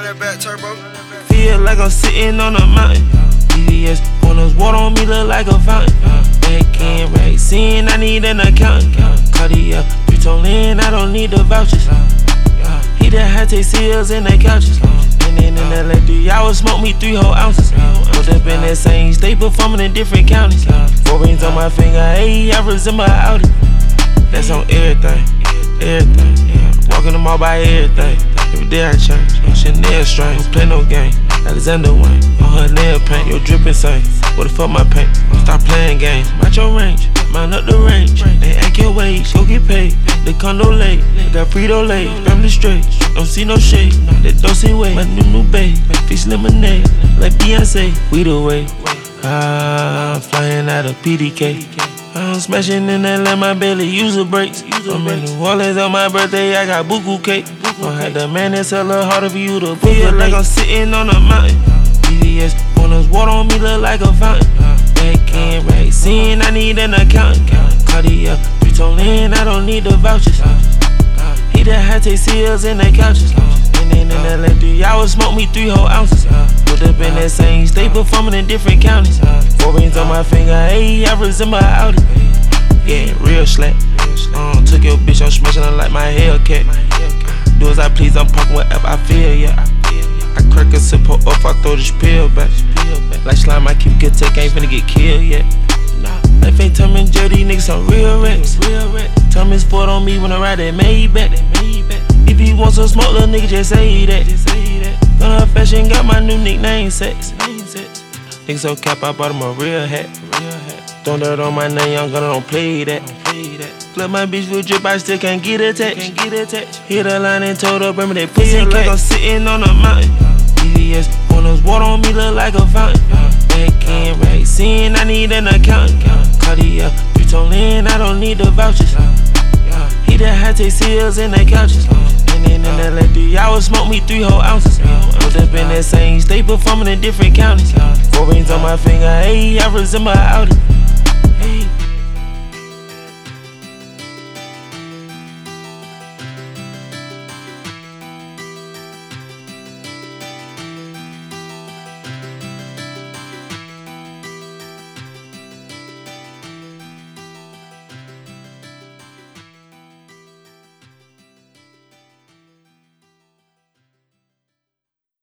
that back turbo. Feel like I'm sitting on a mountain. EVS corners, water on me look like a fountain. Back in right, seeing I need an accountant. Cardia, you told in, I don't need the vouchers. He that had take seals in the couches. And then in LA, 3 hours, smoke me 3 whole ounces. Put up in that same state, performing in different counties. 4 rings on my finger, hey, I resemble Audi. That's on everything, everything. Walking them all by everything. Every day I change, Chanel string, don't play no game. Alexander Wayne, on her nail paint, yo drip insane. What the fuck my paint? Stop playing games, match your range, mind up the range. They act your wage, go get paid. The condo late, got Frito Lay, family straight. Don't see no shade, that don't see way. My new babe, fish lemonade, like Beyonce. We the way, I'm flying out of PDK. I'm smashing in that let my belly use a brakes. I'm in New Orleans on my birthday, I got buku cake. I had the man that's hella harder for you to feel like I'm sitting on a mountain. EVS corners, water on me look like a fountain. Back in right, seeing I need an accountant. Cardia, 3 told in, I don't need the vouchers. He that had take seals in the couches. And then in LA, 3 hours, smoke me 3 whole ounces. Put up in that same state, performing in different counties. 4 rings on my finger, hey, I resemble Audi. Yeah, real slack. Took your bitch, I'm smashing her like my Hellcat. Do as I please, I'm parking wherever I feel, yeah. I crack a sip up, I throw this pill back. Like slime, I keep good tech, ain't finna get killed yet. Life ain't Tom and Jerry, these niggas some real rats. Thomas Ford on me when I ride that Maybach. If you want some smoke, little nigga, just say that. Gonna fashion, got my new nickname, Sex. Niggas so cap, I bought him a real hat. Don't dirt on my name, young gunner, don't play that. Flood my bitch with drip, I still can't get attached. Hit a line and told her, bring me that pussy like I'm sitting on a mountain. EVS corners, water on me look like a fountain. Back in right, seeing I need an accountant. Cardia, 3 told in, I don't need the vouchers. He that had take seals in the couches. And then in LA, 3 hours, smoke me 3 whole ounces. Put up in that same state, performing in different counties. 4 rings on my finger, hey, I resemble Audi.